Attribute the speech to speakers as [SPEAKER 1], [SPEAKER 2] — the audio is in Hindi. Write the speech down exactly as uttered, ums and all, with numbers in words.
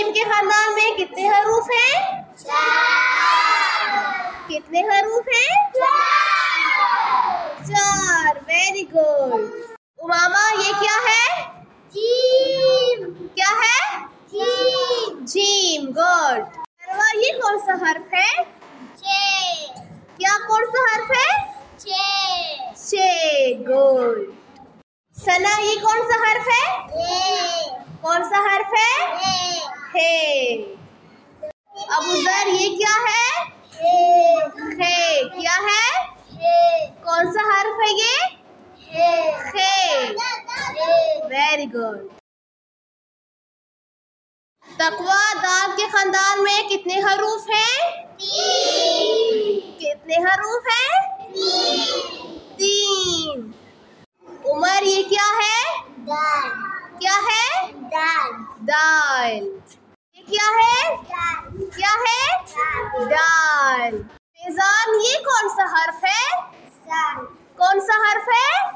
[SPEAKER 1] जीम के खानदान में कितने हरूफ हैं? चार। कितने हरूफ हैं? चार। चार। Very good. उमामा, ये क्या है? जीम। क्या है? जीम। जीम। गुड। अरवा, ये कौन सा हर्फ है? छे। क्या कौन सा हर्फ है? छे। छे। गुड। सना, ये कौन सा हर्फ है? हे। कौन सा हर्फ है? हे। हे। अबूजर, ये क्या है? हे। हे। क्या है? हे। कौन सा हर्फ है ये? हे। हे। Very good. तकवा, दाल के खानदान में कितने हरूफ हैं? तीन। कितने हरूफ हैं? तीन। तीन। उमर, ये क्या है? दाल। क्या है? दाल। दाल। ये क्या है? दाल। क्या है? दाल। दाल। फैजान, ये कौन सा हर्फ है? साल। कौन सा हर्फ है?